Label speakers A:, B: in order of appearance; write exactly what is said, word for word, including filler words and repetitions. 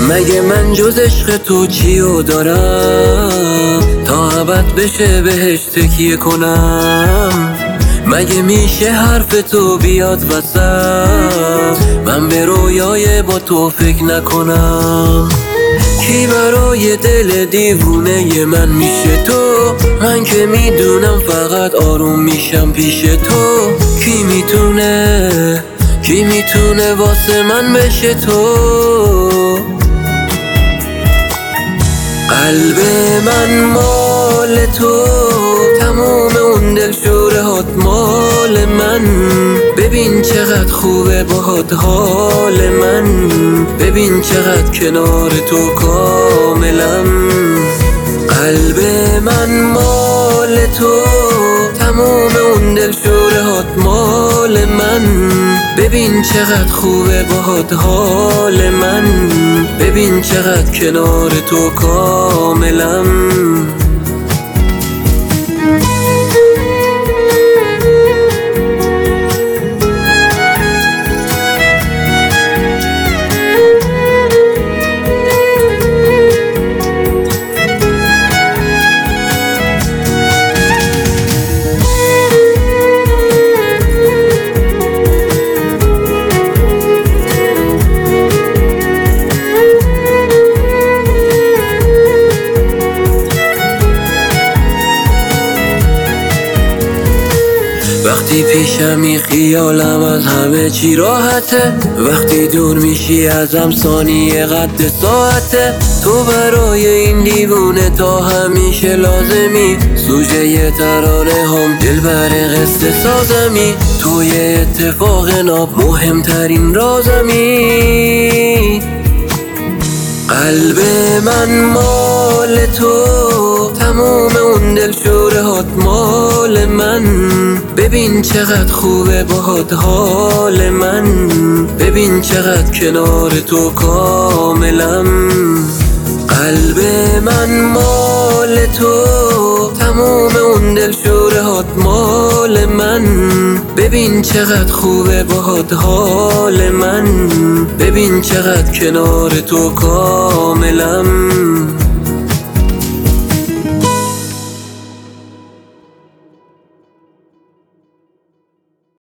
A: مگه من جز عشق تو چیو دارم تا ابد بشه بهش تکیه کنم؟ مگه میشه حرف تو بیاد وسط من به رویای با تو فکر نکنم؟ کی برای دل دیوونه من میشه تو؟ من که میدونم فقط آروم میشم پیش تو. کی میتونه کی میتونه واسه من بشه تو؟ قلب من مال تو، تموم اون دلشوره هات مال من. ببین چقدر خوبه باهات حال من، ببین چقدر کنار تو کاملم. قلب من مال تو، تموم اون دلشوره هات مال من. ببین چقدر خوبه باهات حال من، ببین چقدر کنار تو کاملم. وقتی پیشمی خیالم از همه چی راحته، وقتی دور میشی ازم ثانیه قد ساعته. تو برای این دیوونه تا همیشه لازمی، سوژه ی ترانه هم دلبر قصه سازمی. تو یه اتفاق ناب مهمترین رازمی. قلب من مال تو، تموم اون دلشوره هات مال من. ببین چقدر خوبه باهات حال من، ببین چقدر کنار تو کاملم. قلب من مال تو، تموم اون دلشوره هات مال من. ببین چقدر خوبه باهات حال من، ببین چقدر کنار تو کاملم.